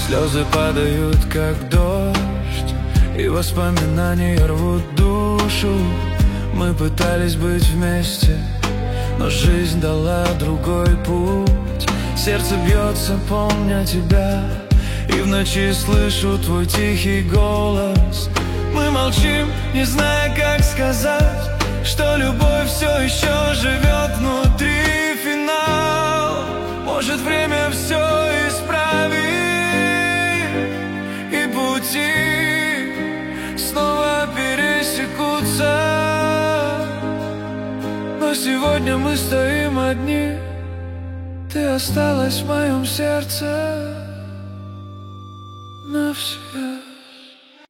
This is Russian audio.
Слезы падают, как дождь, и воспоминания рвут душу. Мы пытались быть вместе, но жизнь дала другой путь. Сердце бьется, помня тебя, и в ночи слышу твой тихий голос. Мы молчим, не зная, как сказать, что любовь все еще живет внутри. Финал, может, время все исправит, и пути снова пересекутся. Но сегодня мы стоим одни, ты осталась в моем сердце навсегда.